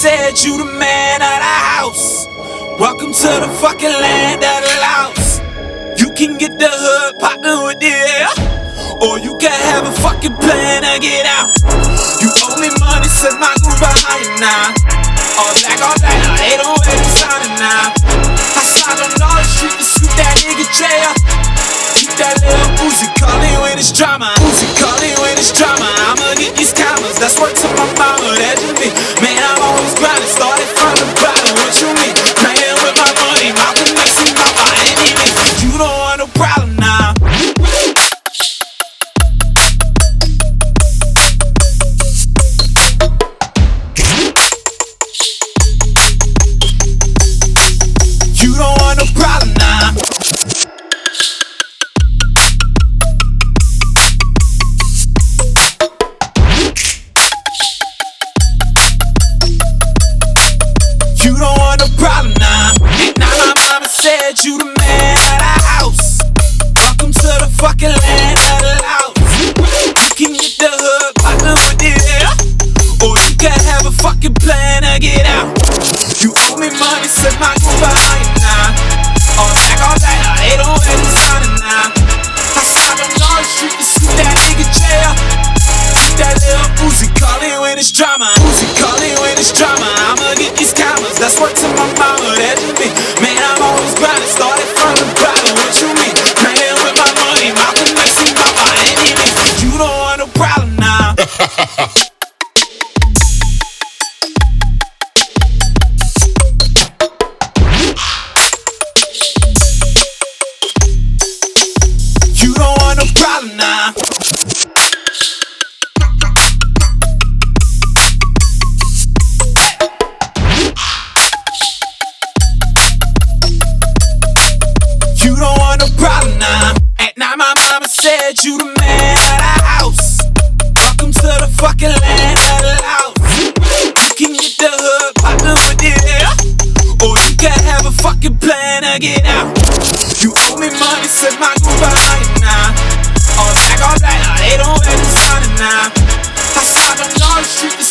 said you the man of the house. Welcome to the fucking land of the louse. You can get the hood poppin' with the air, or you can have a fucking plan to get out. You owe me money, set my groove behind you now. All black, they don't wait to sign it now. I slide on all the street to scoop that nigga Dre up. Keep that little Uzi, call it when it's drama. Uzi, call it when it's drama. I'ma get these commas, that's work to my mama, that's just me. Man, I'm always grinding, started from the bottom. What you mean? Playing with my money, my connection, my enemies. You don't want no problem now. You don't want no problem now. You don't want no problem now. Now my mama said you the man of the house. Welcome to the fucking land of the louse. You can get the hood poppin' with the air, or you can have a fucking plan to get out. You owe me money, set my groove behind you now. All black, they don't have to sign it now. I slide on all the street to scoop that nigga Dre up. Keep that little Uzi, call it when it's drama. Uzi, call it when it's drama. I'ma get these commas, that's work to my mama, that's just me. Man, I'm always grinding, started from the bottom. What you mean? Playing with my money, my connection, my enemies. You don't want no problem now. You don't want no problem now. You don't want no problem now. At night my mama said you the man of the house. Welcome to the fucking land of the louse. You can get the hood poppin' with the air, or you can have a fucking plan to get out. You owe me money, set my groove behind you now. All black, they don't have to sign it now. I slide on all the street to